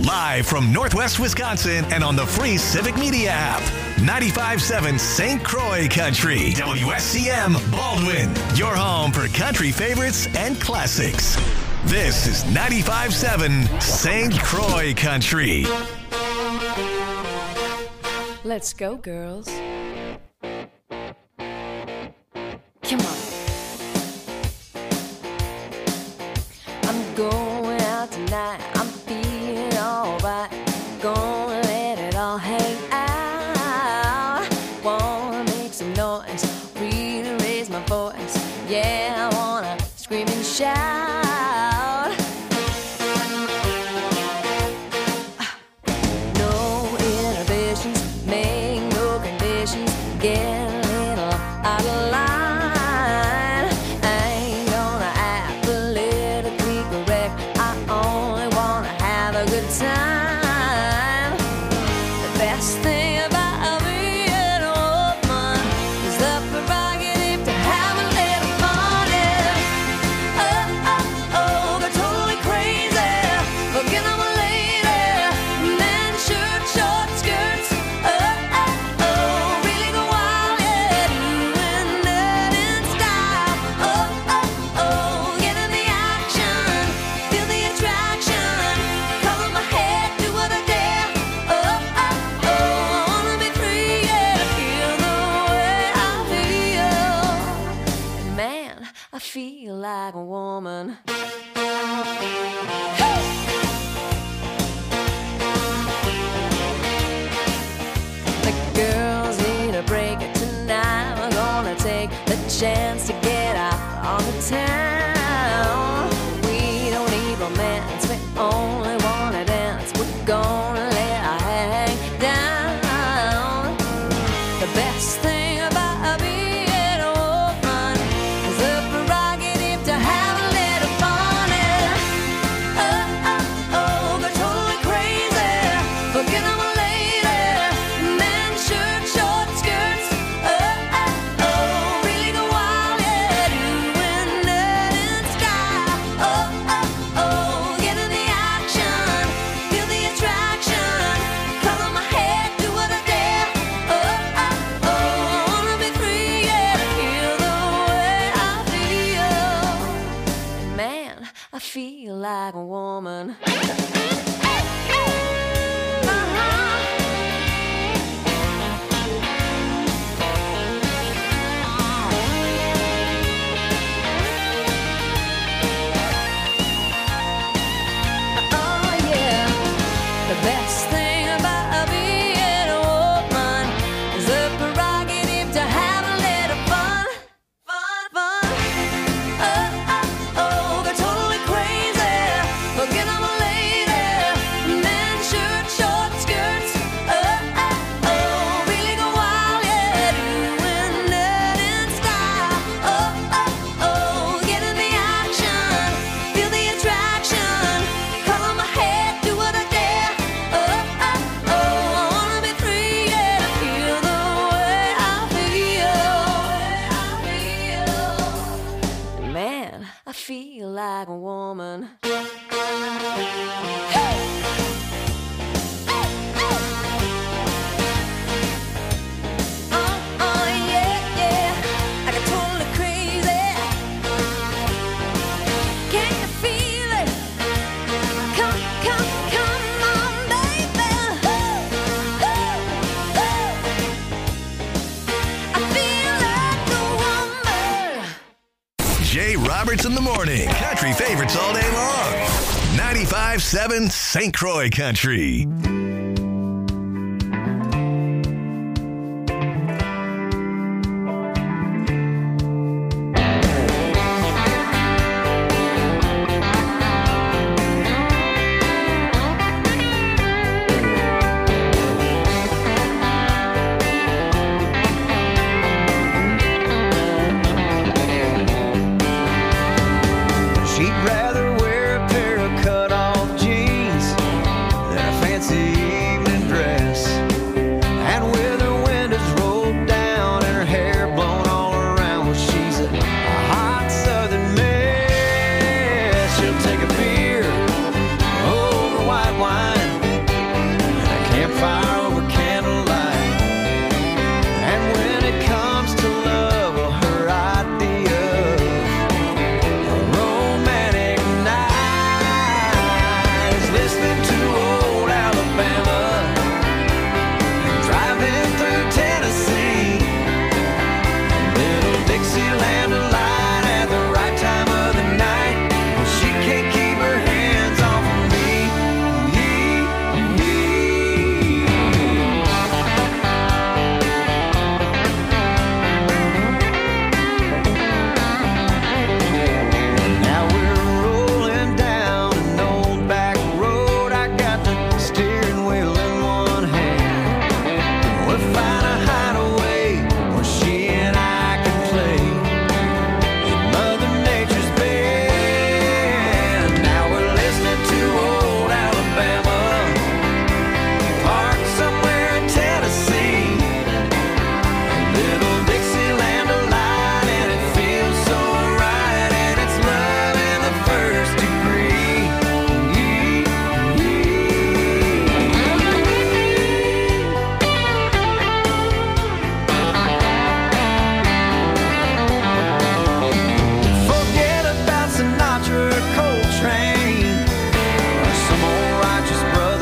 Live from Northwest Wisconsin and on the free Civic Media app. 95.7 St. Croix Country. WSCM Baldwin. Your home for country favorites and classics. This is 95.7 St. Croix Country. Let's go, girls. Come on. I'm going out tonight. I'm feeling alright. Gonna let it all hang out. Wanna make some noise, really raise my voice. Yeah, I wanna scream and shout. No inhibitions, make no conditions. Get a little out of line. I ain't gonna act politically correct. I only wanna have a good time. The best thing about being a woman is the prerogative to have a little fun. Yeah. Oh, oh, oh, go totally crazy. Forget I'm a lady. Men, shirt, short skirts. Oh, oh, oh, really go wild. Yeah, doing that in style. Oh, oh, oh, get in the action. Feel the attraction. Color my head, do what I dare. Oh, oh, oh, I wanna be free, yeah, to feel the way I feel. And man, I feel like a woman. The girls need a break tonight. We're gonna take the chance to get out on the town. We don't need romance, we only wanna dance. We're gonna let our hair hang down. The best thing about being a woman is the prerogative to have a little fun. Yeah. Oh, oh, oh, go totally crazy. Forget I'm a lady. Men, shirt, short skirts. Oh, oh, oh, really go wild. Yeah, doing that in style. Oh, oh, oh, get in the action. Feel the attraction. Color my head, do what I dare. Oh, oh, oh, I wanna be free, yeah, to feel the way I feel. And man, I feel like a woman. Oh yeah, the best thing about being a woman is the prerogative to have a little fun, fun, fun. Oh, oh, oh, go totally crazy. Forget I'm a lady. Men, shirt, short skirts. Oh, oh, oh, really go wild, yeah, doing that in style. Oh, oh, oh, get in the action. Feel the attraction. Color my head, do what I dare. Oh, oh, oh, I wanna be free, yeah, to feel the way I feel. Man, I feel like a woman. Oh, yeah, yeah, I got totally crazy. Can you feel it? Come, come, come on, baby. I feel like a woman. Jay Roberts in the morning. Country favorites all day long. 95.7 St. Croix Country. She'd rather wear a pair of cut-off jeans than a fancy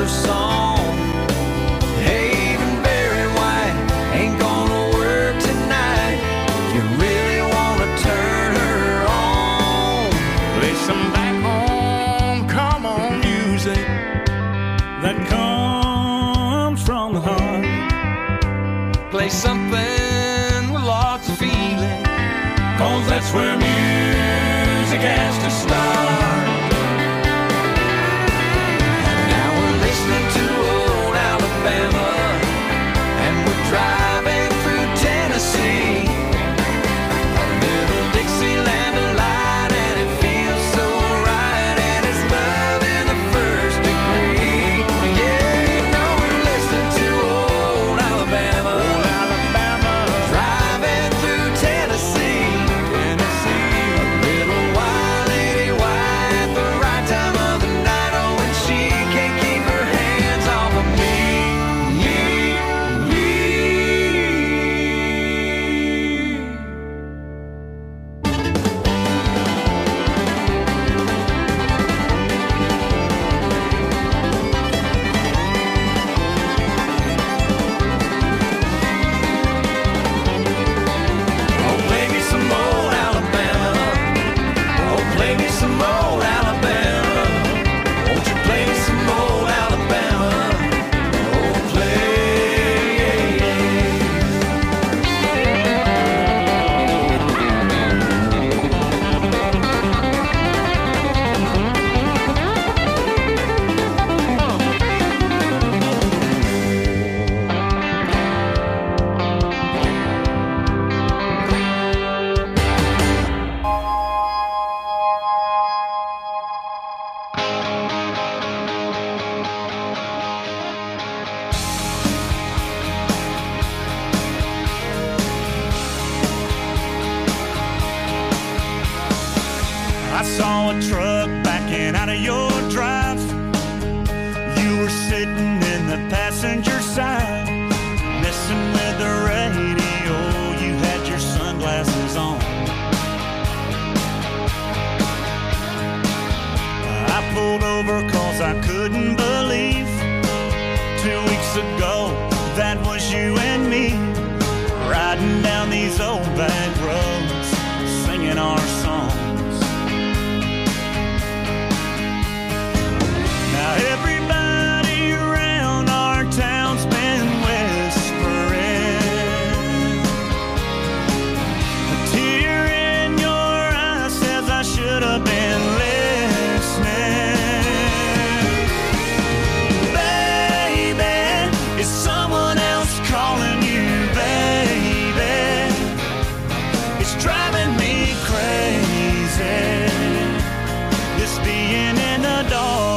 another song. Haven Barry White ain't gonna work tonight. If you really wanna turn her on, play some back home, come on music that comes from the heart. Play something with lots of feeling, 'cause that's where music has to start. Now we're listening to old Alabama, and we're driving through Tennessee. A little Dixieland delight, and it feels so right, and it's love in the first degree. Yeah, you know we're listening to old Alabama, driving through Tennessee. A little wild lady white, the right time of the night. Oh, and she can't keep her hands off of me. Oh, play me some old Alabama. Oh, play me some old Alabama. Won't you play me some old Alabama? Oh, play. I saw a truck backing out of your drive. You were sitting in the passenger side, messing with the radio. You had your sunglasses on. I pulled over 'cause I couldn't believe 2 weeks ago that was you and me, riding down these old back roads, singing our songs. Now everybody around our town's been whispering. A tear in your eye says I should have been listening. Baby, is someone else calling you, baby? It's driving me crazy, this being in the dark.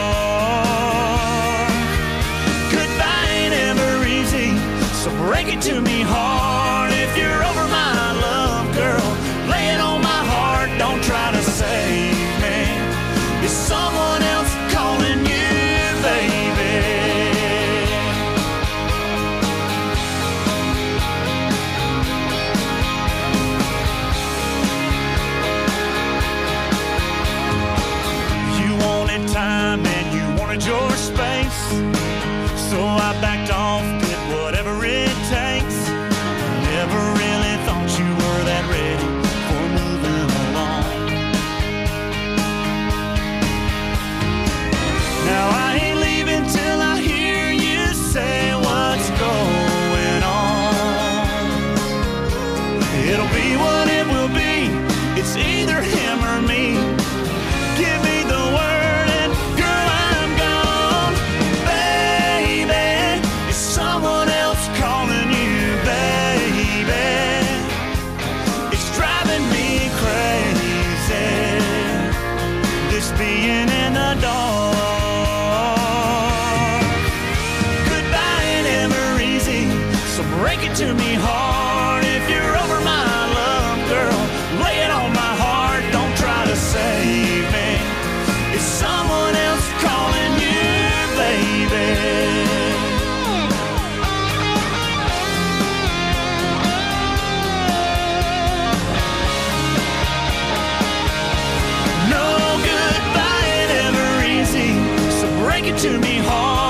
So break it to me hard. If you're over my love, girl, lay it on my heart. Don't try to save me. Is someone else calling you, baby? You wanted time and you wanted your space, so I backed off, did whatever it takes. Never really thought you were that ready for moving along. Now I ain't leaving till I hear you say what's going on. It'll be what it will be. It's either him or me. Give me the word and girl, I'm gone. Baby, is someone else calling you, baby? It's driving me crazy, this being in the dark. Goodbye ain't ever easy, so break it to me hard. If you're over my love, girl, lay it on my heart. Don't try to save me. Is someone else calling you, baby? No goodbye ain't ever easy, so break it to me hard.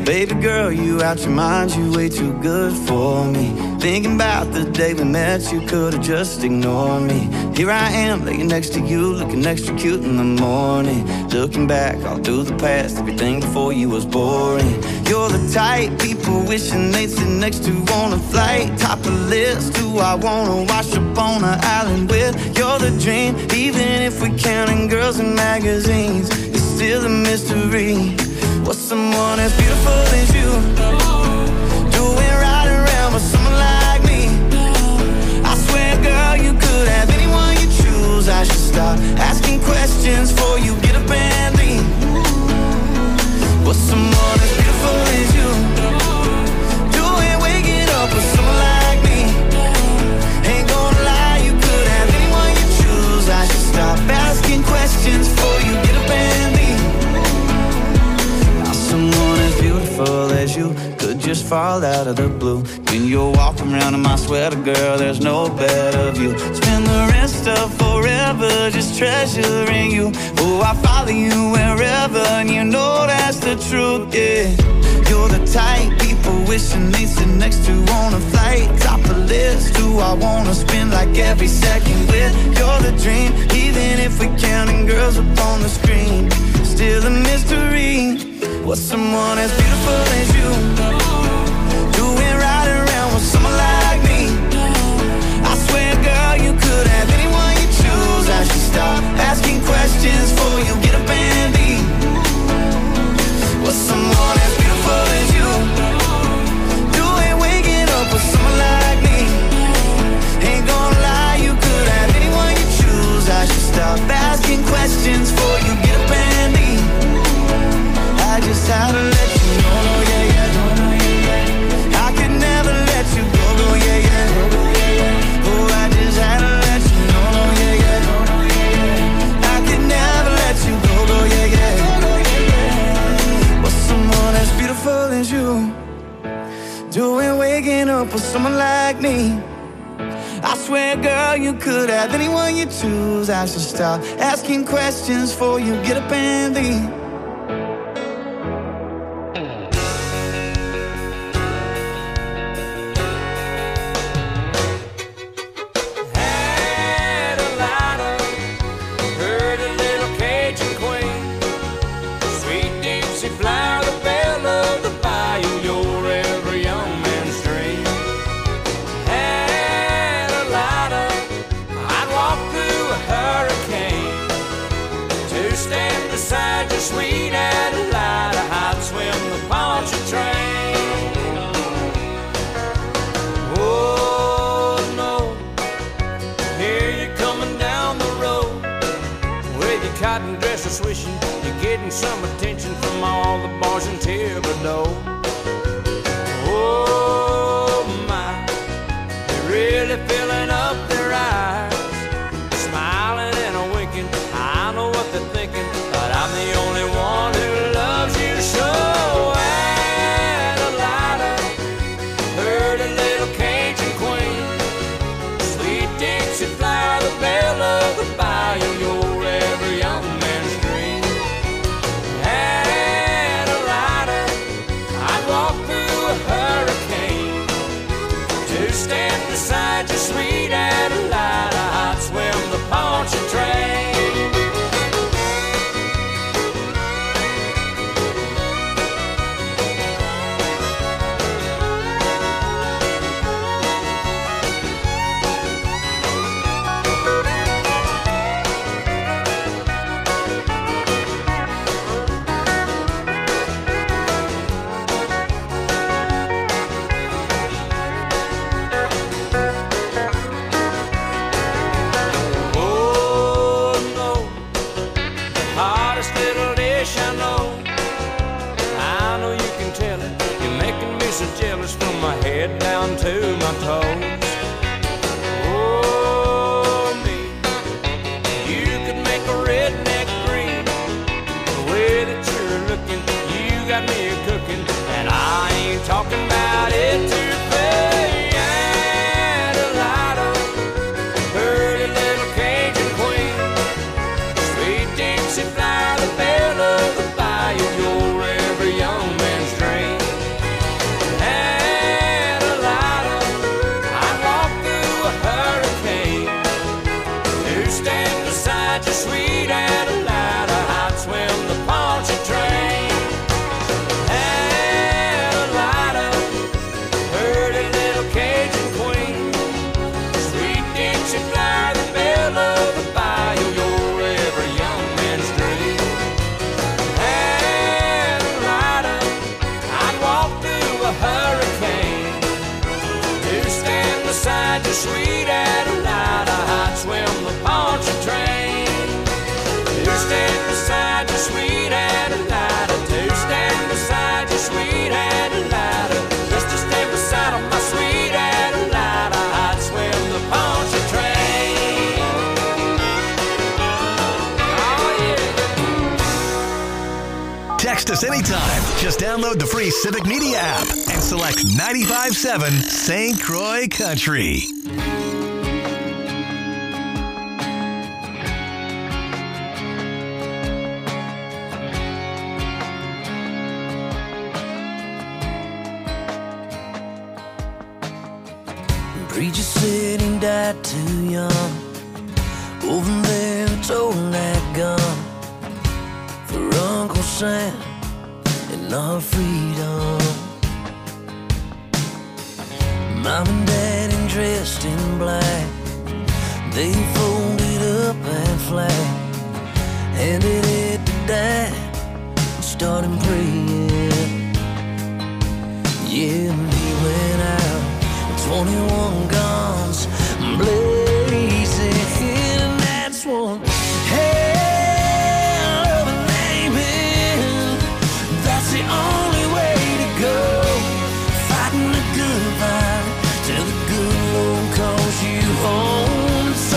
Baby girl, you out your mind, you way too good for me. Thinking about the day we met, you could've just ignored me. Here I am, laying next to you, looking extra cute in the morning. Looking back all through the past, everything before you was boring. You're the type people wishing they'd sit next to on a flight. Top of the list, who I wanna wash up on an island with. You're the dream, even if we're counting girls in magazines. It's still a mystery. What's someone as beautiful as you doing right around with someone like me? I swear, girl, you could have anyone you choose. I should stop asking questions before you get up and leave. What's someone as beautiful as you doing waking up with someone like me? Ain't gonna lie, you could have anyone you choose. I should stop asking questions before you get up and leave. Someone as beautiful as you could just fall out of the blue. When you're walking around in my sweater, girl, there's no better view. Spend the rest of forever just treasuring you. Oh, I follow you wherever, and you know that's the truth, yeah. You're the type people wishing they'd sit next to on a flight. Top of the list, who I wanna spend like every second with. You're the dream, even if we're counting girls up on the screen. Still a mystery. What's someone as beautiful as you doing right around with someone like me? I swear, girl, you could have anyone you choose. I should stop asking questions before you get up and leave. What's someone as beautiful as you doing waking up with someone like me? Ain't gonna lie, you could have anyone you choose. I should stop asking questions before you get up and leave. I just had to let you know, yeah, yeah. I could never let you go, yeah, yeah. Oh, I just had to let you know, yeah, yeah. I could never let you go, yeah, yeah. What's someone as beautiful as you doing waking up with someone like me? I swear, girl, you could have anyone you choose. I should stop asking questions before you get up and leave. Sweet Adelaide, I'd swim the Pontchartrain. Oh no, here you're coming down the road with your cotton dresser swishing. You're getting some attention from all the bars in Thibodeau. Oh my, they're really filling up their eyes, smiling and a winking. I know what they're thinking, but I'm the only one who loves you so. Adelina, pretty little Cajun queen, sweet Dixie flower, the belle of the bayou, you're every young man's dream. Adelina, I'd walk through a hurricane to stand beside you, sweet Adelina. I'd swim the Pontchartrain. From my head down to my toes. Oh, me, you could make a redneck green. The way that you're looking, you got me cooking, and I ain't talking about it too fast. Adelina, pretty little Cajun queen, sweet Dixie flower, the belle of the bayou, you're every young man's dream. sweet Adelina, I'd swim the Pontchartrain. To stand beside you, sweet Adelina, to stand beside you, sweet Adelina, just to stand beside my sweet Adelina, I'd swim the Pontchartrain. Oh yeah. Text us anytime. Just download the free Civic Media app and select 95.7 St. Croix Country. Preacher said he died too young. Over there toting that gun for Uncle Sam and our freedom. Mom and Daddy dressed in black, they folded up that flag, handed it to Dad and started praying. Yeah, and he went out 21 guns blazing, and that's one hell of an amen. That's the only way to go, fighting the good fight till the good Lord calls you home. So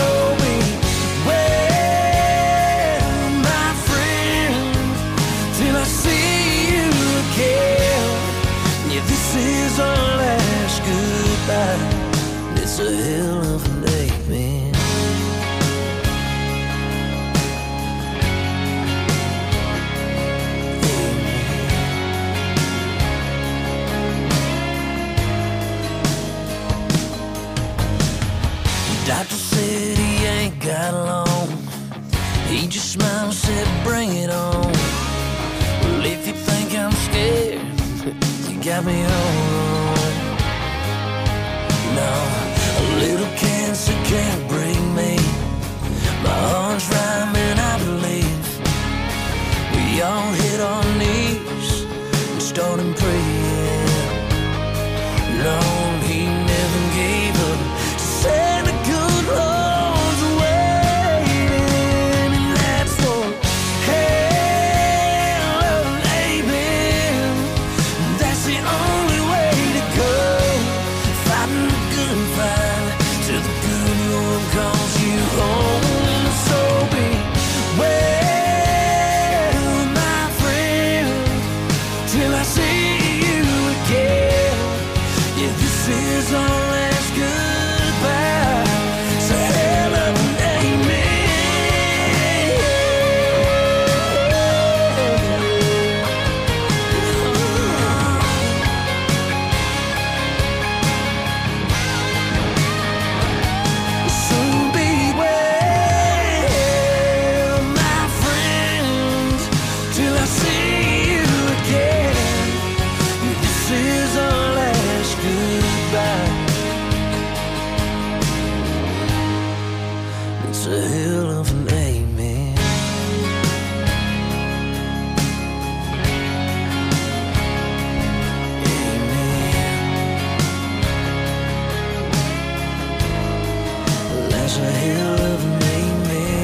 beware, my friend, till I see you again. Yeah, this is our last goodbye. It's a hell of a day, man. Doctor said he ain't got long. He just smiled and said, bring it on. Well, if you think I'm scared, you got me all wrong. No, a little cancer can't break me. My heart's rhyming, I believe. We all hit our knees and started praying. Lord, he never gave up. Said the good Lord's waiting, and that's one hell of an amen. That's the only way to go, fighting the good fight till the good Lord calls you home. So beware, my friend, till I see you again. Yeah, this is our last goodbye. It's a hell of an So beware, my friend, till I see you again. This is our last goodbye. It's a hell of an amen. Amen. That's a hell of an amen.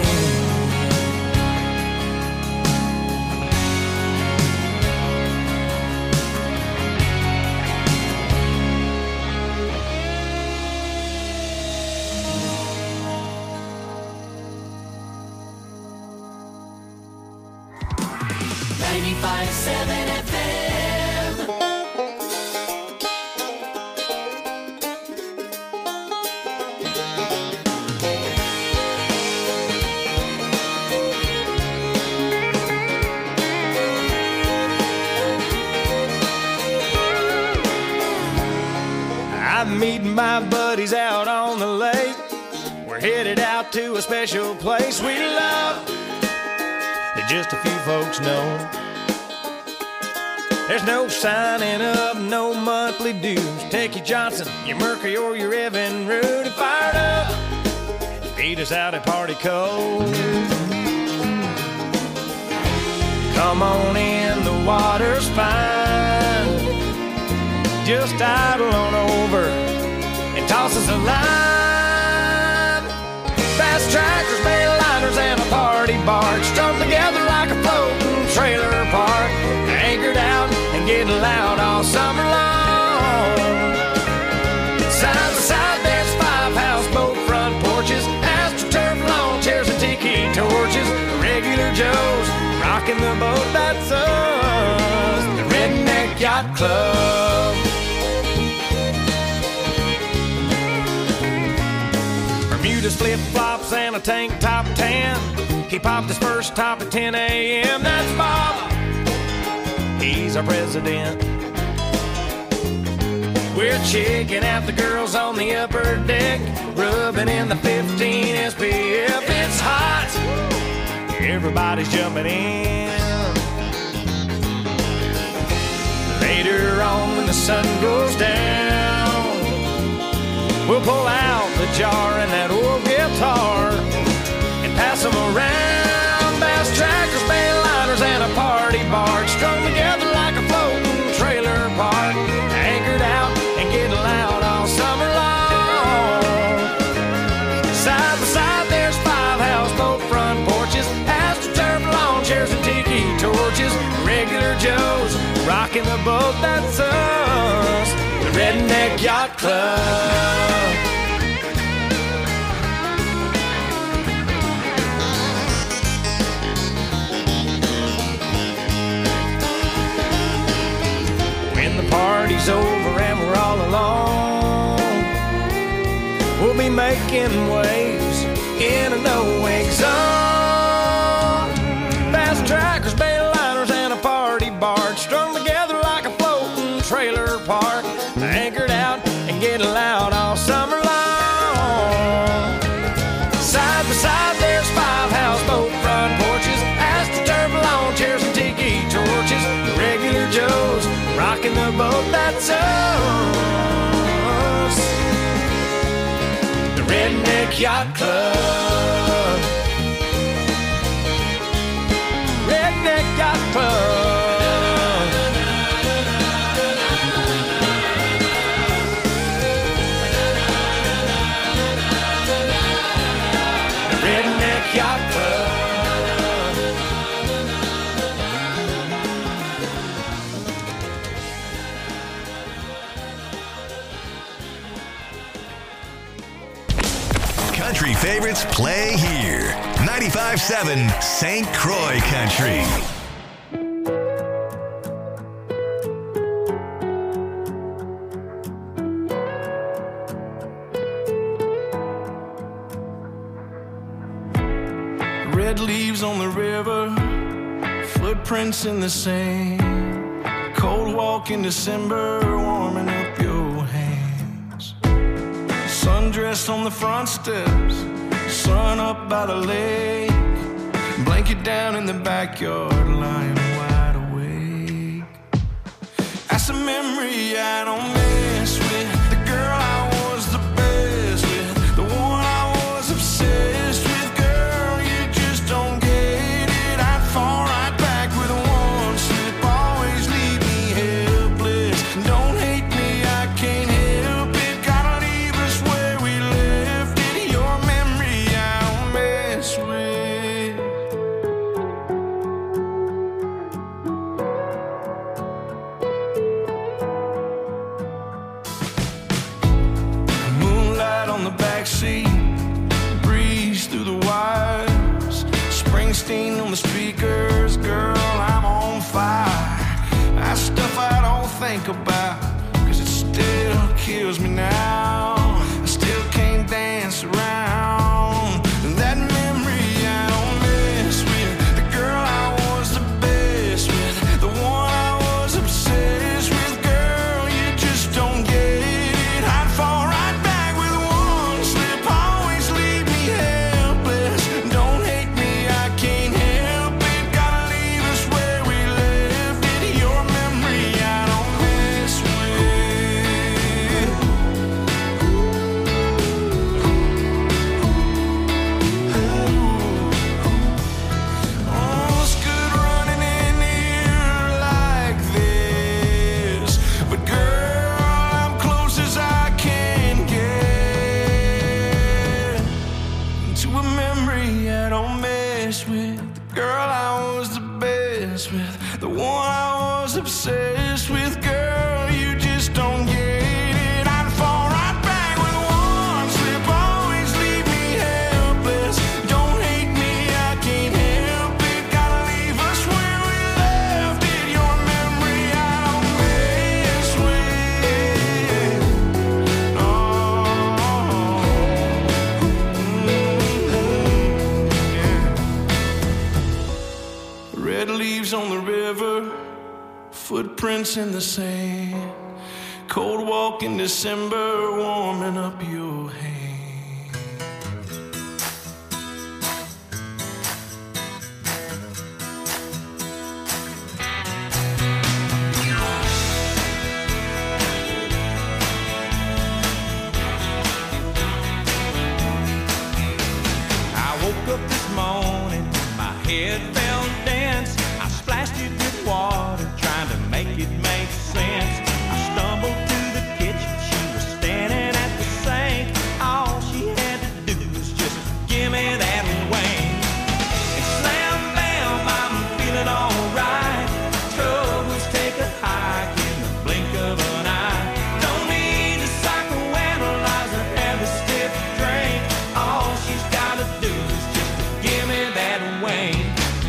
I'm meeting my buddies out on the lake. We're headed out to a special place we love that just a few folks know. There's no signing up, no monthly dues. Take your Johnson, your Mercury, or your Evan Root and fired up. Beat us out at Party Cove. Come on in, the water's fine. Just idle on over and toss us a line. rocking the boat, that's us, the Redneck Yacht Club. Bermuda's flip-flops and a tank top tan. He popped his first top at 10 a.m. That's Bob, he's our president. We're checking out the girls on the upper deck, rubbing in the 15 SPF. It's hot, everybody's jumping in. Later on when the sun goes down, we'll pull out the jar and that old guitar and pass them around. Bass trackers, bayliners, and a party barge strung together like a floating trailer park, anchored out and getting loud all summer long. Side by side there's 5 houseboat front porches, astroturf lawn chairs and tiki torches. Regular Joes rocking the boat, that's us, the Redneck Yacht Club. When the party's over and we're all alone, we'll be making waves in a no-wake zone. Fast trackers, bayliners, and a party barge strung together like a floating trailer park, anchored out and getting loud all summer long. Side by side there's 5 houseboat front porches, astroturf lawn chairs and tiki torches. The regular Joes rocking the boat, that's us, the Redneck Yacht Club. Redneck Yacht Club. The Redneck Yacht Club. Country favorites play here. 95.7 St. Croix Country. Red leaves on the river, footprints in the sand. Cold walk in December, warming up your hands. Sundressed on the front steps, sun up by the lake. Blanket down in the backyard, lying wide awake. That's a memory I don't mess with. The girl I was the best with, the one I was obsessed with. Girl, you just don't get it. I'd fall right back with one slip, always leave me helpless. Don't hate me, I can't help it. Gotta leave us where we left it. Your memory I don't mess with. Moonlight on the backseat, breeze through the wires. Springsteen on the speakers, girl, I'm on fire. That stuff I don't think about, 'cause it still kills me now. I still can't dance around that memory I don't mess with. The girl I was the best with, the one I was obsessed with. Girl, you just don't get it. I'd fall right back with one slip, always leave me helpless. Don't hate me, I can't help it. Gotta leave us where we left it. Your memory I don't mess with. Oh, it's good running in here like this, but girl, I'm close as I can get to a memory I don't mess with. The girl I was the best with, the one I was obsessed with. Girl, you just don't get it. I'd fall right back with one slip, always leave me helpless. Don't hate me, I can't help it. Gotta leave us where river, footprints in the sand, cold walk in December, warming up your hand. Up this morning, my head felt dense. I splashed it with water, trying to make it make sense. I stumbled to the kitchen, she was standing at the sink. All she had to do was just give me that wing. And slam bam, I'm feeling alright. Troubles take a hike in the blink of an eye. Don't need a psychoanalyze or have a stiff drink. All she's gotta do is give me that wing.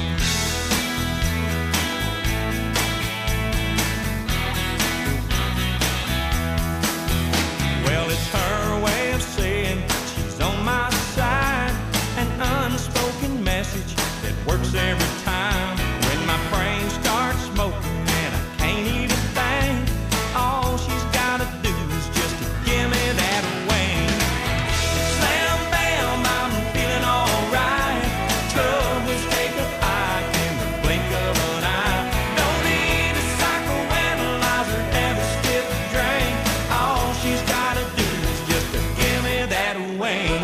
Well, it's her way of saying she's on my side. An unspoken message that works every time. When my brain starts smoking and I can't even think, all she's gotta do is just give me that wing. Slam bam, I'm feeling alright. Troubles take a hike in the blink of an eye. Don't need a psychoanalyzer, have a stiff drink. All she's gotta do is just to give me that wing.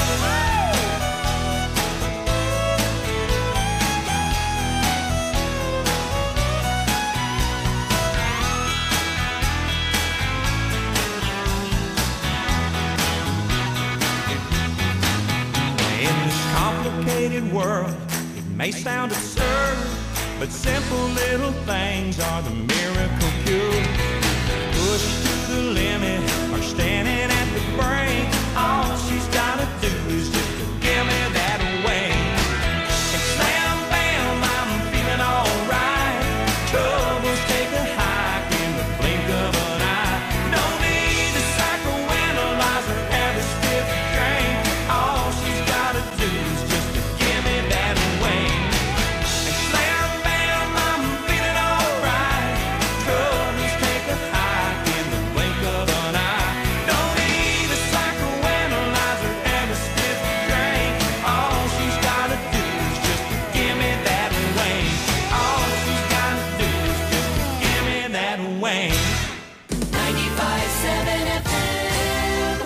In this complicated world, it may sound absurd, but simple little things are the miracle cure. Pushed to the limit or standing at the brink, all she's gotta do is just to give me that wing. And slam bam, I'm feeling alright. Troubles take a hike in the blink of an eye. Don't need a psychoanalyzer, have a stiff drink. All she's gotta do is just to give me that wing. And slam bam, I'm feeling alright. Troubles take a hike in the blink of an eye. Don't need a psychoanalyzer, have a stiff drink. All she's gotta do is just to give me that wing. All she's gotta do is just to give me that wing. 95.7 FM.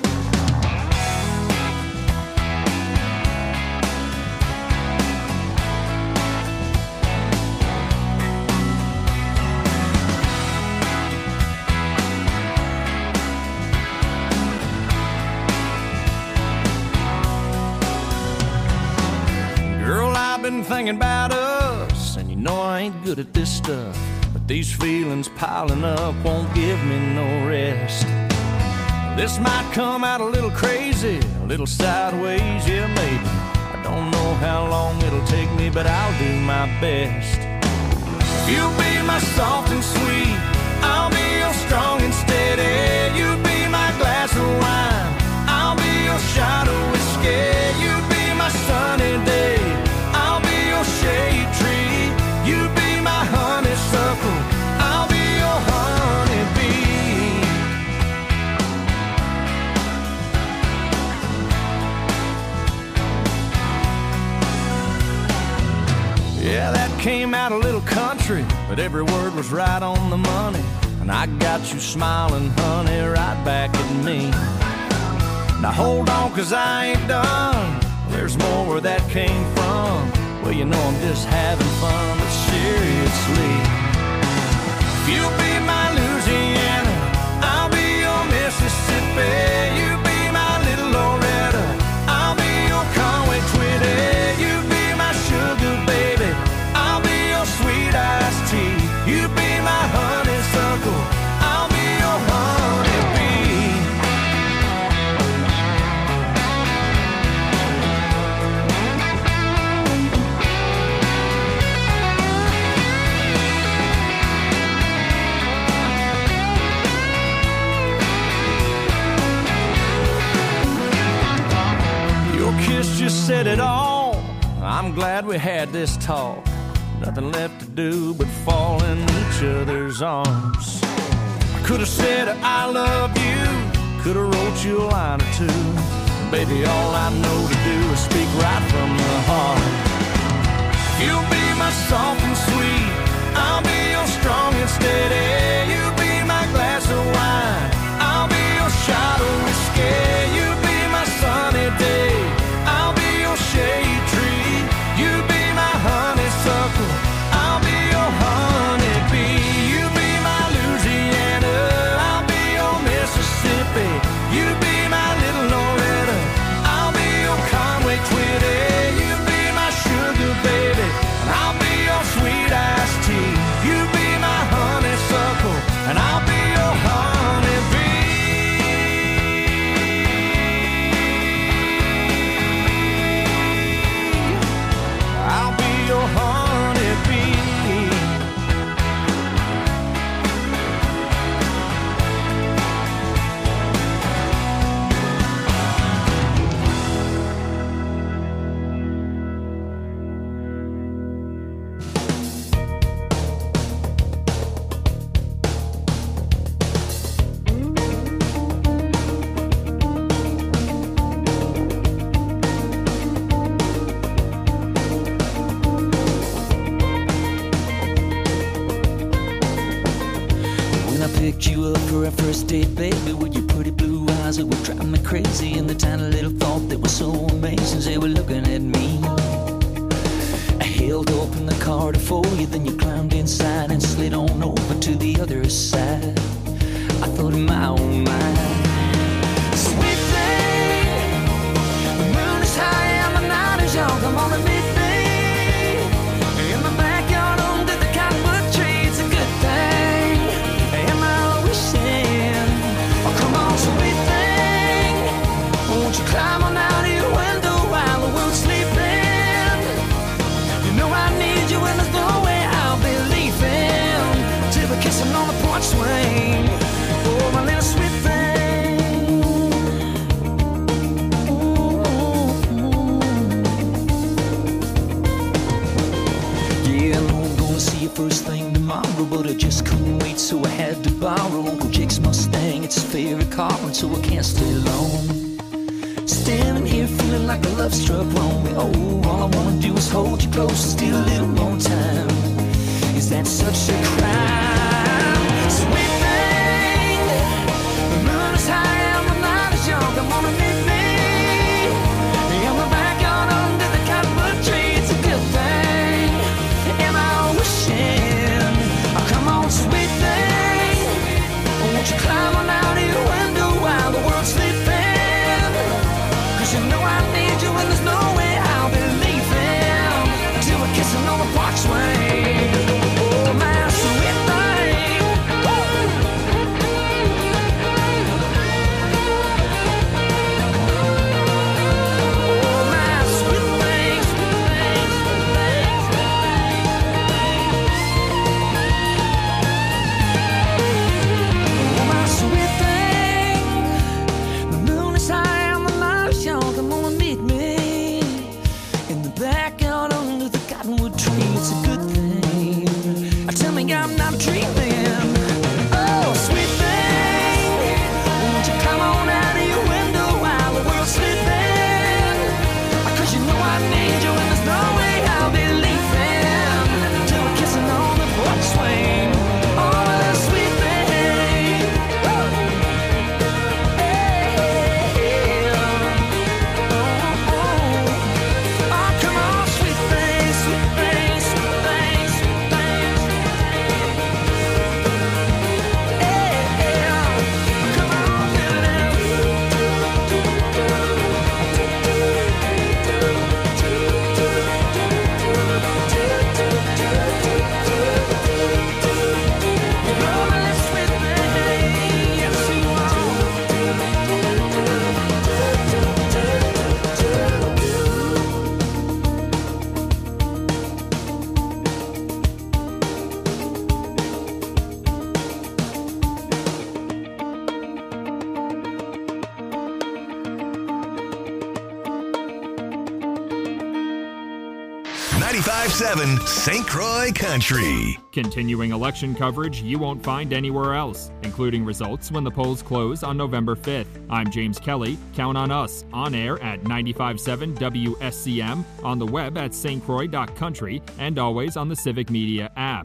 Girl, I've been thinking about us, and you know I ain't good at this stuff. But these feelings piling up won't give me no rest. This might come out a little crazy, a little sideways, yeah, maybe. I don't know how long it'll take me, but I'll do my best. You'll be my soft and sweet, I'll be your strong and steady. You be my glass of wine, I'll be your shot of whiskey. You be my sunny day, I'll be your shade tree. You be my honeysuckle, I'll be your honeybee. Yeah, that came out a little country, but every word was right on the money. And I got you smiling, honey, right back at me. Now hold on, 'cause I ain't done. There's more where that came from. Well, you know I'm just having fun, but seriously, you'll be my Louisiana, I'll be your Mississippi. You be my little Loretta, I'll be your Conway Twitty. You be my sugar baby, I'll be your sweet iced tea. You be my honeysuckle, I'll be your honeybee. Your kiss just said it all. I'm glad we had this talk. nothing left to do but fall in each other's arms. I could have said I love you, could have wrote you a line or two. Baby, all I know to do is speak right from the heart. You'll be my soft and sweet, I'll be your strong and steady. You'll be my glass of wine, I'll be your shot of whiskey. You'll be my sunny day, I'll be your shade tree. You'll be my honeysuckle, I'll be your honeybee. You'll be my Louisiana, I'll be your Mississippi. You'll be my little Loretta, I'll be your Conway Twitty. You'll be my sugar baby, and I'll be your sweet iced tea. You'll be my honeysuckle, and I'll be your honeybee. I'll be your honeybee. When I picked you up for our first date, baby, with your pretty blue eyes that would drive me crazy, and the tiny little thought that was so amazing, they were looking at me. I held open the car to for you, then you climbed inside and slid on over to the other side. I thought in my own mind, sweet thing, the moon is high and the night is young. Come on and meet me in the backyard under the cottonwood tree. It's a good thing. Am I always saying, oh come on, sweet thing, won't you climb on out of your window while the world's sleeping? You know I need you and there's no way I'll be leaving till we're kissing on the porch swing. Oh my little sweet thing. Yeah, I know I'm gonna see you first thing tomorrow, but I just couldn't wait, so I had to borrow Uncle Jake's Mustang. It's his favorite car, and so I can't stay long. Standing here feeling like a love struck wrong. Oh, all I wanna do is hold you close and steal a little more time. Is that such a crime? Sweet thing, the moon is high and the night is young. Come on and meet me in the backyard under the cottonwood tree. It's a good thing. Am I wishing? Oh, come on, sweet thing, won't you climb on out of your window while the world's sleeping? 'Cause you know I need you and there's no way I'll be leaving till we're kissing on the porch swing. Oh, my sweet thing. Oh, my sweet thing, sweet thing, sweet thing, oh, my sweet thing. The moon is high and the night is young. Come on and meet me in the backyard under the cottonwood tree. It's a good thing. Tell me I'm not dreaming. Oh, sweet thing, won't you come on out of your window while the world's sleeping? 'Cause you know I need you and there's no way I'll be leaving till we're kissing on the porch swing. Oh, my sweet thing. Woo! Hey, oh, oh. Oh, come on, sweet thing, sweet thing, sweet thing, sweet thing. 95.7 St. Croix Country. Continuing election coverage you won't find anywhere else, including results when the polls close on November 5th. I'm James Kelly. Count on us on air at 95.7 WSCM, on the web at stcroix.country, and always on the Civic Media app.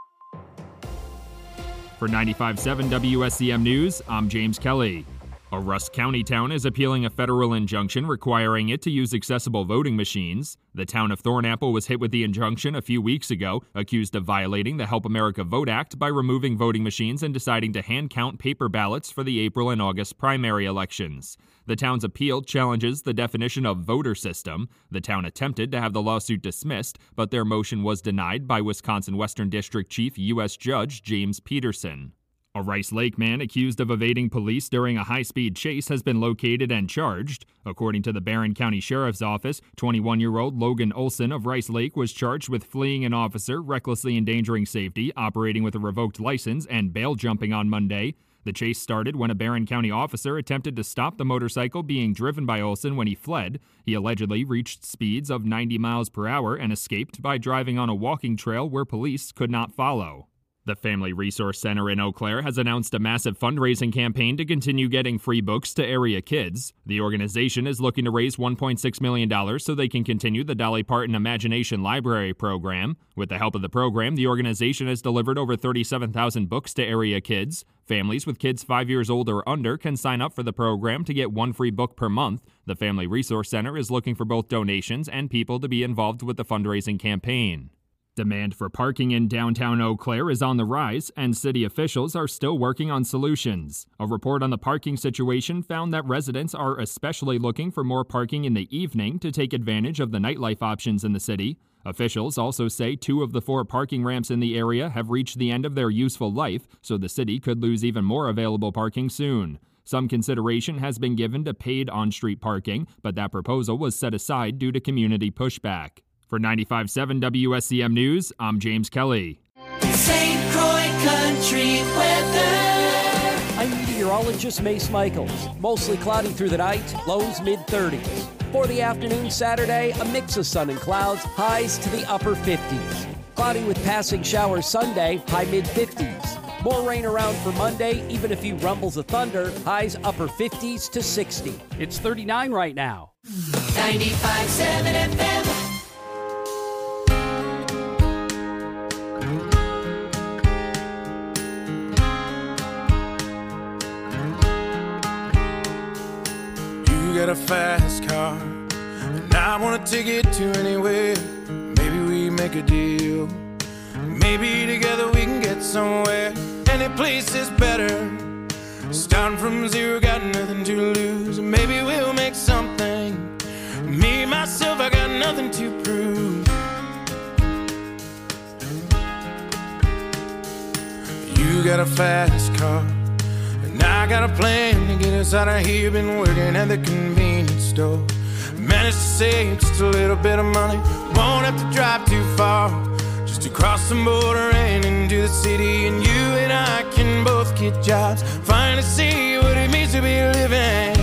For 95.7 WSCM News, I'm James Kelly. A Rusk County town is appealing a federal injunction requiring it to use accessible voting machines. The town of Thornapple was hit with the injunction a few weeks ago, accused of violating the Help America Vote Act by removing voting machines and deciding to hand count paper ballots for the April and August primary elections. The town's appeal challenges the definition of voter system. The town attempted to have the lawsuit dismissed, but their motion was denied by Wisconsin Western District Chief U.S. Judge James Peterson. A Rice Lake man accused of evading police during a high-speed chase has been located and charged. According to the Barron County Sheriff's Office, 21-year-old Logan Olson of Rice Lake was charged with fleeing an officer, recklessly endangering safety, operating with a revoked license, and bail jumping on Monday. The chase started when a Barron County officer attempted to stop the motorcycle being driven by Olson when he fled. He allegedly reached speeds of 90 miles per hour and escaped by driving on a walking trail where police could not follow. The Family Resource Center in Eau Claire has announced a massive fundraising campaign to continue getting free books to area kids. The organization is looking to raise $1.6 million so they can continue the Dolly Parton Imagination Library program. With the help of the program, the organization has delivered over 37,000 books to area kids. Families with kids 5 years old or under can sign up for the program to get one free book per month. The Family Resource Center is looking for both donations and people to be involved with the fundraising campaign. Demand for parking in downtown Eau Claire is on the rise, and city officials are still working on solutions. A report on the parking situation found that residents are especially looking for more parking in the evening to take advantage of the nightlife options in the city. Officials also say 2 of the 4 parking ramps in the area have reached the end of their useful life, so the city could lose even more available parking soon. Some consideration has been given to paid on-street parking, but that proposal was set aside due to community pushback. For 95.7 WSCM News, I'm James Kelly. St. Croix Country weather. I'm meteorologist Mace Michaels. Mostly cloudy through the night, lows mid-30s. For the afternoon Saturday, a mix of sun and clouds, highs to the upper 50s. Cloudy with passing showers Sunday, high mid-50s. More rain around for Monday, even a few rumbles of thunder, highs upper 50s to 60. It's 39 right now. 95.7 FM. Got a fast car, and I wanna take it to anywhere. Maybe we make a deal. Maybe together we can get somewhere. Any place is better. Starting from zero, got nothing to lose. Maybe we'll make something. Me, myself, I got nothing to prove. You got a fast car, and I got a plan to get us out of here. Been working at the convenience store. Managed to save just a little bit of money. Won't have to drive too far, just to cross the border and into the city. And you and I can both get jobs, finally see what it means to be living.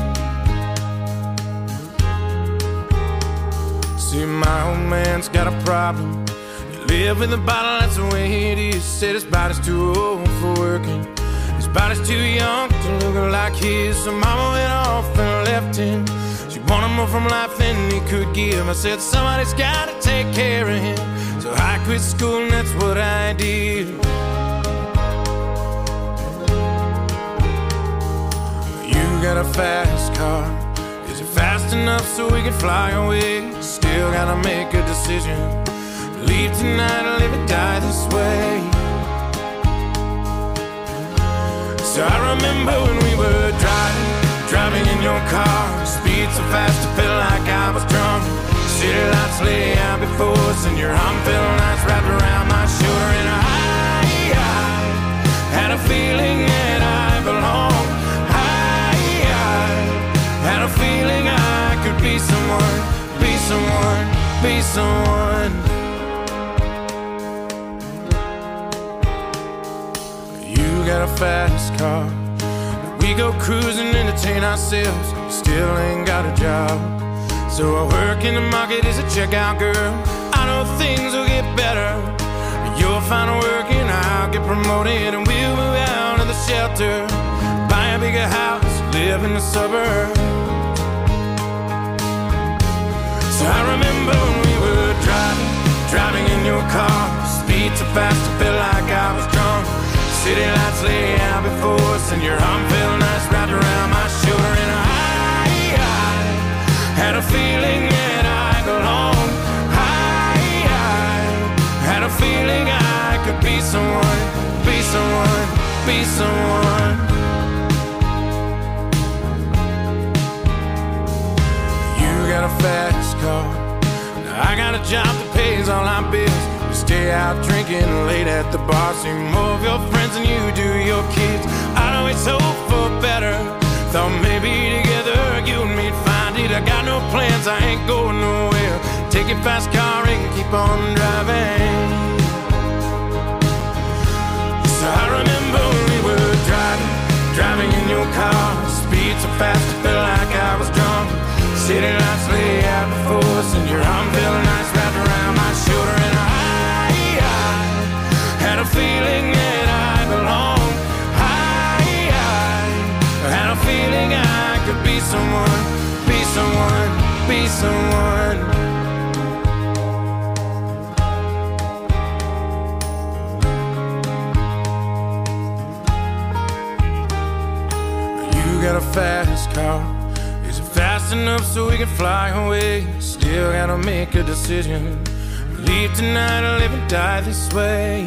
See, my old man's got a problem. He live in the bottle, that's the way it is. Said his body's too old for working. His body's too young to look like his. So mama went off and left him. She wanted more from life than he could give. I said somebody's gotta take care of him. So I quit school and that's what I did. You got a fast car. Is it fast enough so we can fly away? Still gotta make a decision. Leave tonight or live or die this way. So I remember when we were driving in your car. Speed so fast I felt like I was drunk. City lights lay out before us, and your arm felt nice wrapped around my shoulder. And I had a feeling that I belonged. I had a feeling I could be someone, be someone, be someone. You got a fast car. We go cruising, entertain ourselves. Still ain't got a job. So I work in the market as a checkout girl. I know things will get better. You'll find work and I'll get promoted, and we'll move out of the shelter, buy a bigger house, live in the suburbs. So I remember when we were driving in your car, speed so fast I felt like I was drunk. City lights lay out before us, and your arm felt nice wrapped around my shoulder. And I had a feeling that I belonged. I had a feeling I could be someone, be someone, be someone. You got a fast car, I got a job that pays all our bills. We stay out drinking late at the bar, see more of your friends than you do your kids. I'd always hope for better, thought maybe together you and me'd find it. I got no plans, I ain't going nowhere. Take your fast car and keep on driving. So I remember when we were driving in your car, speed so fast I felt like I was drunk. City lights lay out before us, and your arm felt nice wrapped around my shoulder. And I had a feeling that I belonged. I had a feeling I could be someone, be someone, be someone. You got a fast car, fast enough so we can fly away. Still gotta make a decision, leave tonight or live and die this way.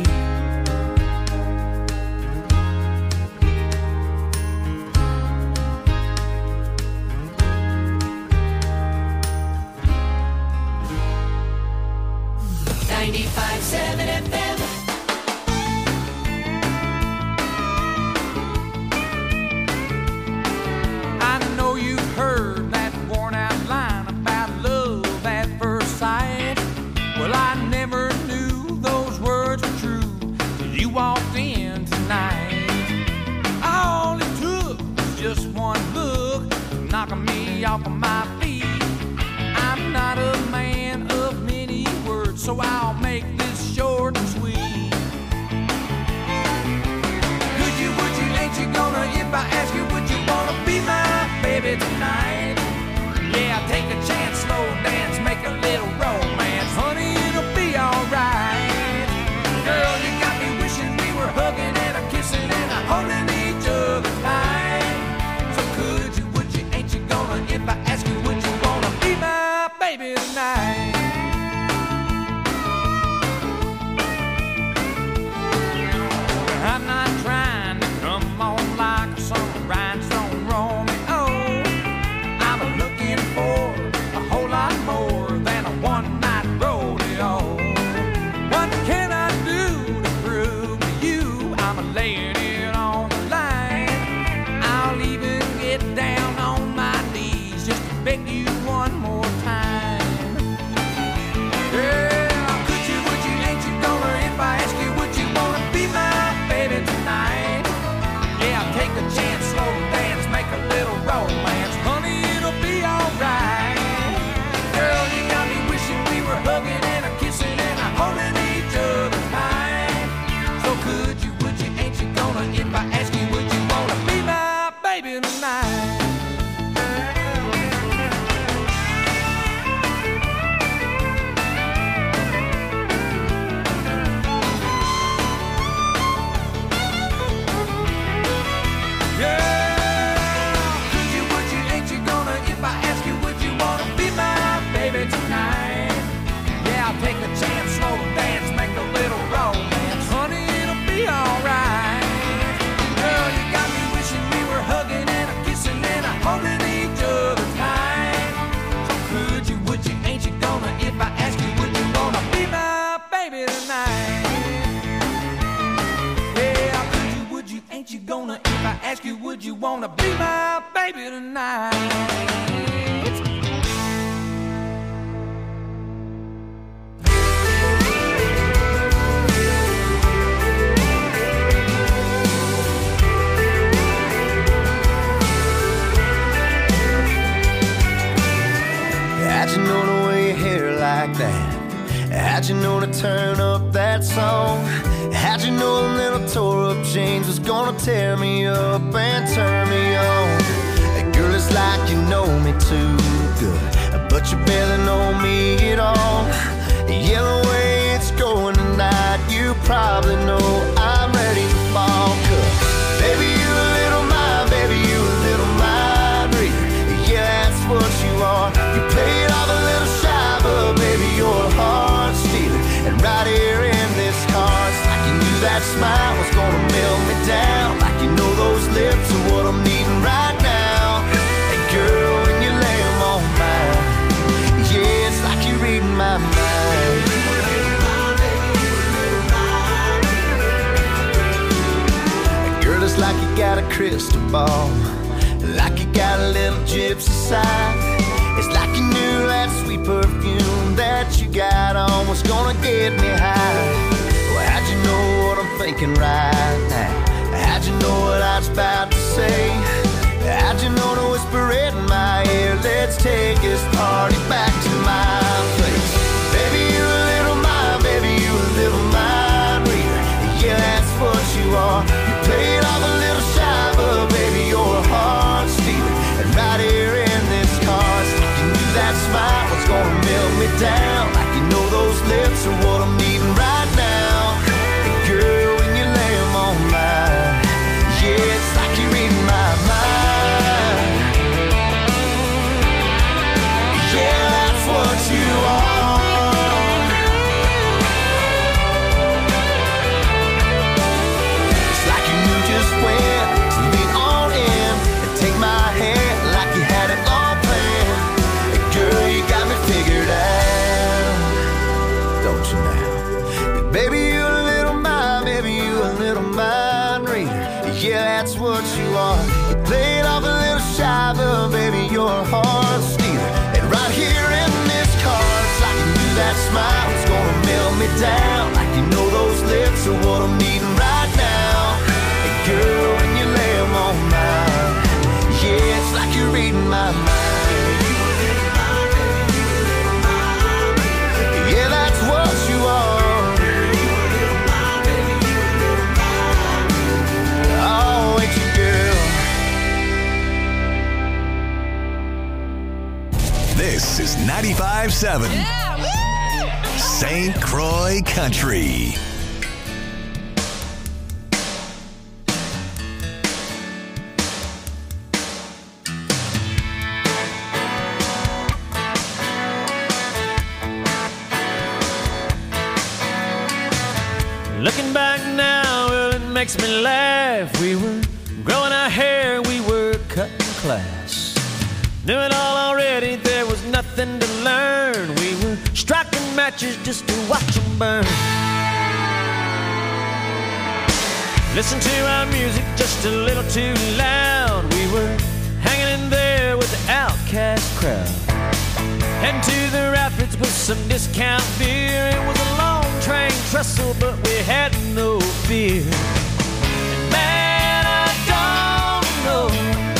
know a little tore up change was gonna tear me up and turn me on. And girl, it's like you know me too good, but you barely know me at all. Yeah, the way it's going tonight, you probably know I'm ready to fall. 'Cause baby, you a little mind, baby, you a little mind reader. Yeah, that's what you are. You play it off a little shy, but baby, you're a heart stealer. And right here in this car, it's like you knew that smile was gonna melt me down. Like you know those lips are what I'm needing right now. And girl, when you lay them on mine, yeah, it's like you're reading my mind. It's like you got a crystal ball, like you got a little gypsy side. It's like you knew that sweet perfume that you got on was gonna get me high. Well, how'd you know what I'm thinking right now? How'd you know what I was about to say? How'd you know to whisper it in my ear? Let's take this party back to my place. Baby, you a little mind, baby, you a little mind reader. Yeah, that's what you are. You play it off a little shy, but baby, you're a heart stealer. And right here in this car, it's like you knew that smile was gonna melt me down. Like you know those lips are what I'm needing right now. And girl, when you lay them on mine, yeah, it's like you're reading my mind. Yeah, that's what you are. Yeah, that's what you are. You play it off a little shy, but baby, you're a heart stealer. And right here in this car, it's like you knew that smile was gonna melt me down. Like you know those lips are what I'm needing right now. And girl, when you lay them on mine, yeah, it's like you're reading my mind. Yeah, that's what you are. This is 95.7 St. Croix Country. Looking back now, well, it makes me laugh. We were growing our hair, we were cutting class. Knew it all already, there was nothing to learn. We were striking matches just to watch them burn. Listen to our music just a little too loud. We were hanging in there with the outcast crowd. Heading to the rapids with some discount beer. It was a long train trestle, but we had no fear. And man, I don't know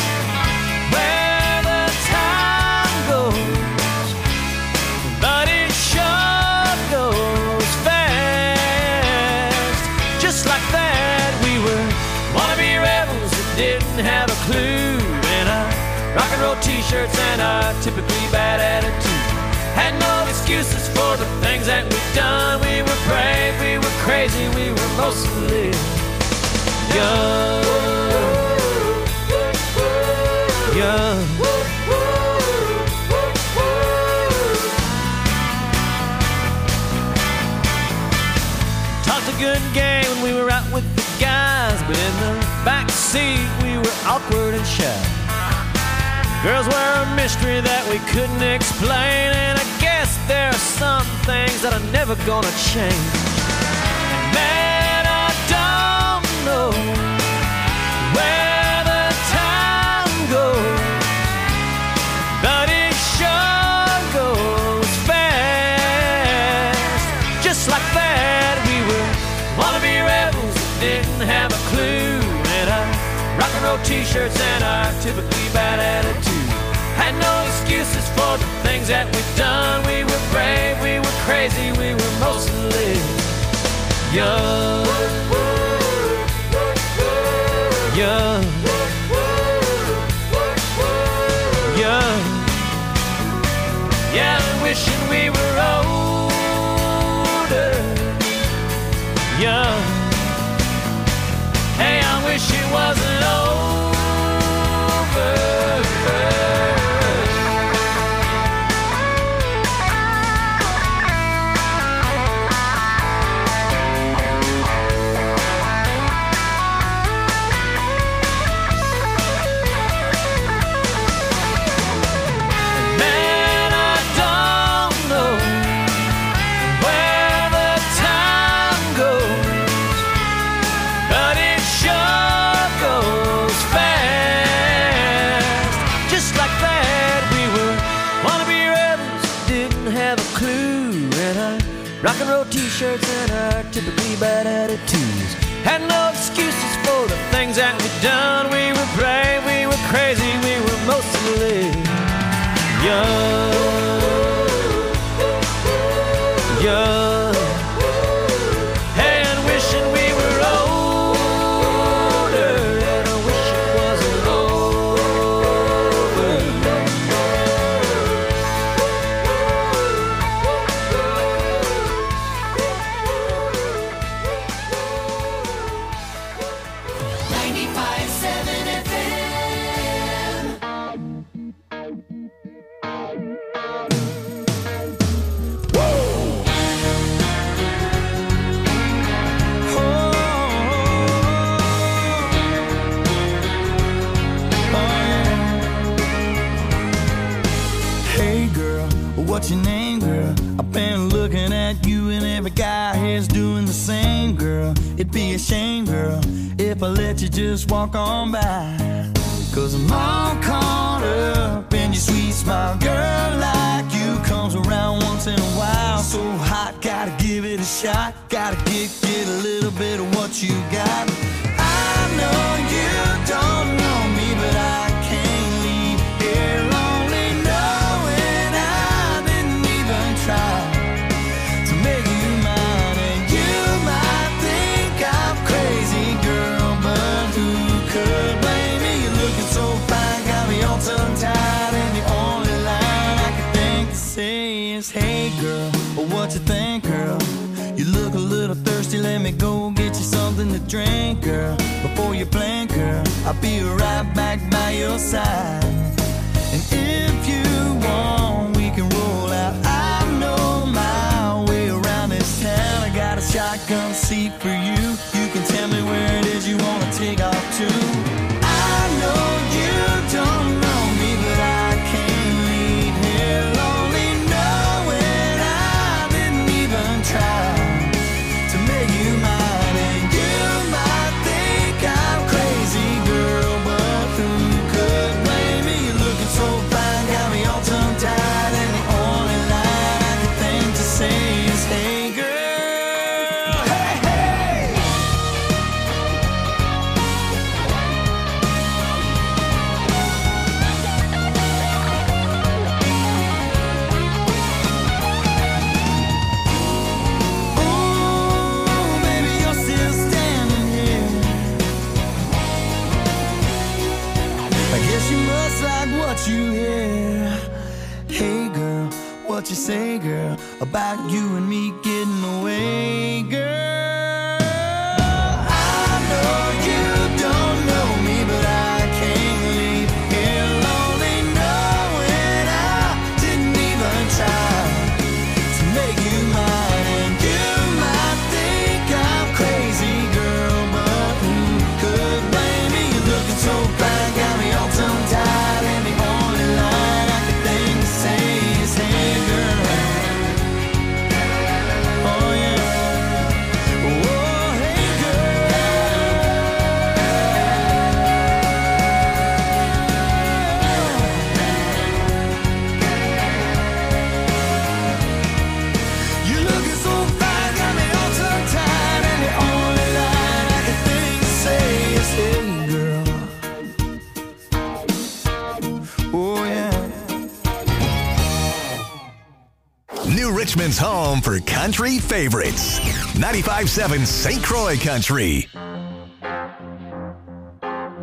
have a clue, and our rock and roll t-shirts and our typically bad attitude. Had no excuses for the things that we've done. We were brave, we were crazy, we were mostly young. Young. Talked a good game when we were out with the guys, but in the back seat we were awkward and shy. Girls were a mystery that we couldn't explain, and I guess there are some things that are never gonna change. And man, I don't know where the time goes, but it sure goes fast. Just like that, we were wannabe rebels that didn't have a clue. Rock and roll t-shirts and our typically bad attitude. Had no excuses for the things that we've done. We were brave, we were crazy, we were mostly young. young, young. Yeah, I'm wishing we were older, young. Hey, I wish it wasn't over. Rock and roll t-shirts and our typically bad attitudes. Had no excuses for the things that we'd done. We were brave, we were crazy, we were mostly young, young. Hey, and wishing we were older, and I wish it wasn't over. 95.7 FM. Hey girl, what's your name, girl? I've been looking at you and every guy here's doing the same, girl. It'd be a shame, girl, if I let you just walk on by. 'Cause I'm all caught up in your sweet smile. Girl like you comes around once in a while. So hot, gotta give it a shot. Gotta get a little bit of what you got. I know you don't know me, but I can't leave here lonely knowing I didn't even try to make you mine. And you might think I'm crazy, girl, but who could blame me? You're looking so fine, got me all tongue-tied, and the only line I can think to say is, hey girl, what you think, girl? You look a little thirsty, let me go get you something to drink, girl. Before you blink, girl, I'll be right back by your side. And if you want, we can roll out. I know my way around this town. I got a shotgun seat for you. You can tell me where it is you wanna take off to. I know you don't know me, but I can't leave here lonely knowing I didn't even try to make you mine. And you might think I'm crazy, girl, but who could blame me? You're looking so fine, got me all tongue-tied, and the only line I can think to say is, hey girl, hey, hey. Ooh, baby, you're still standing here. I guess you must like what you hear. Hey girl, what you say, girl, about you and me getting away, girl? I know you don't know me, but I can't leave here lonely knowing I didn't even try to make you mine. And you might think I'm crazy, girl, but who could blame me? You're looking so fine, got me all tongue-tied, and the only line I can think to say is, hey girl. Oh yeah. Oh hey girl. You're looking so fine, got me all tongue-tied, and the only line I can think to say is, hey girl. Oh yeah. New Richmond's home for country favorites. 95.7 St. Croix Country.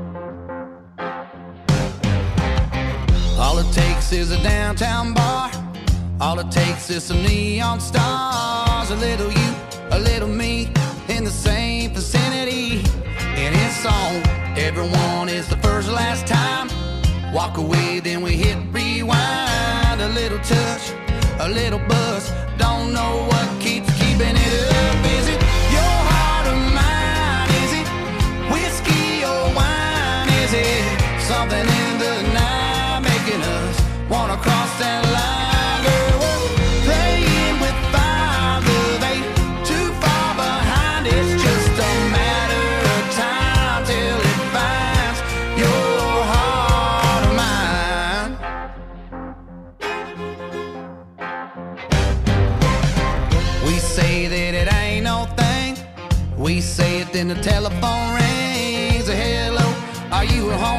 is a downtown bar. All it takes is some neon stars. A little you, a little me, in the same vicinity. And it's on, everyone is the first last time. Walk away, then we hit rewind. A little touch, a little buzz. Don't know what keeps keeping it up. Is it your heart or mine? Is it whiskey or wine? Is it something in the night making us wanna cross that line? Girl, we're playing with fire, love ain't too far behind. It's just a matter of time till it finds your heart or mine. We say that it ain't no thing. We say it, then the telephone rings. Hello, are you at home?